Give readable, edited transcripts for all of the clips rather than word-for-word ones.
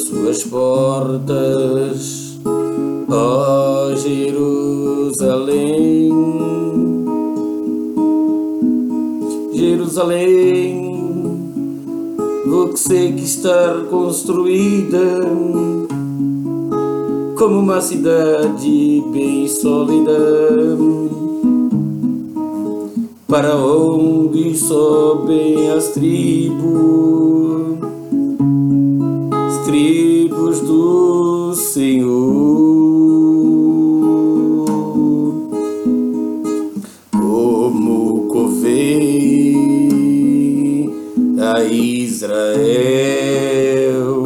suas portas, ó Jerusalém. Jerusalém, você que está construída como uma cidade bem sólida, para onde sobem as tribos do Senhor, como convém a Israel,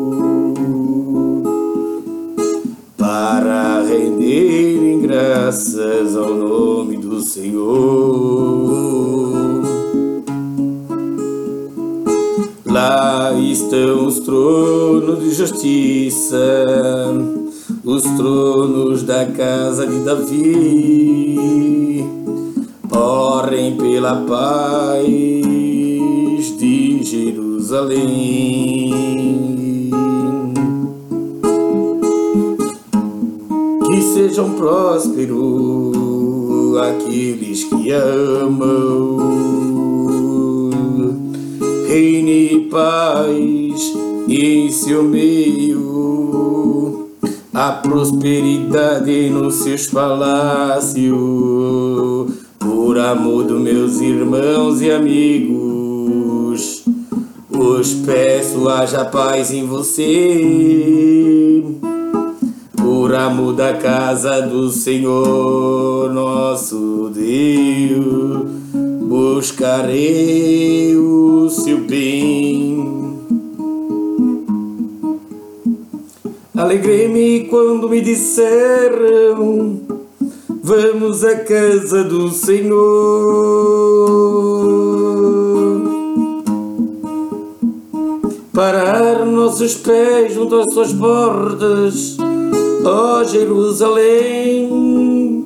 para renderem graças ao nome do Senhor. Lá estão os tronos de justiça, os tronos da casa de Davi. Orem pela paz de Jerusalém. Que sejam prósperos aqueles que amam. Reine paz em seu meio, a prosperidade nos seus palácios. Por amor dos meus irmãos e amigos, os peço, haja paz em você. Por amor da casa do Senhor nosso Deus, buscarei o seu bem. Alegrei-me quando me disseram: vamos à casa do Senhor. Parar nossos pés junto às suas portas, ó Jerusalém.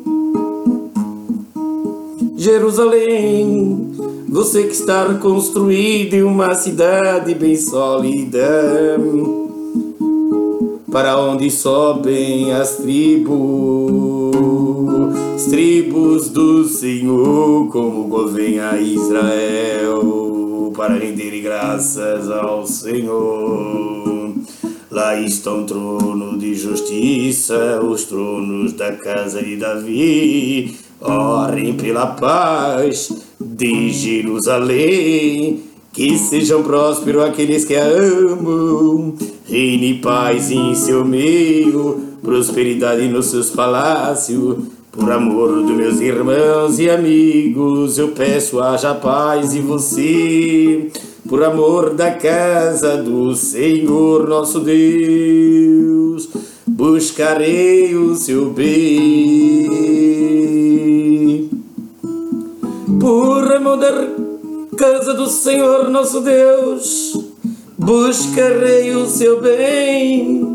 Jerusalém, você que está construída em uma cidade bem sólida, para onde sobem as tribos do Senhor, como convém a Israel, para render graças ao Senhor. Lá estão trono de justiça, os tronos da casa de Davi. Orem pela paz de Jerusalém, que sejam prósperos aqueles que a amam. Reine paz em seu meio, prosperidade nos seus palácios. Por amor dos meus irmãos e amigos, eu peço, haja paz em você. Por amor da casa do Senhor nosso Deus, buscarei o seu bem. Por amor da casa do Senhor nosso Deus, buscarei o seu bem.